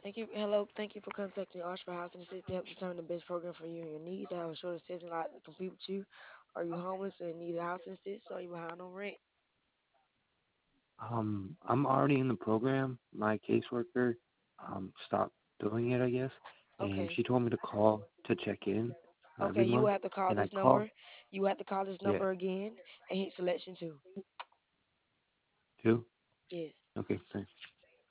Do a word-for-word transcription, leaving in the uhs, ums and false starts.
Thank you. Hello. Thank you for contacting Oshford Housing Assist to help determine the best program for you and your needs. I have a short assessment like to compete with you. Are you homeless and need a housing assist? Or are you behind on rent? Um, I'm already in the program. My caseworker um stopped doing it, I guess, and Okay. she told me to call to check in every Okay. You will month, have to call and I this called. number. You will have to call this Yeah, number again and hit selection two. two. Yes. Okay, thanks.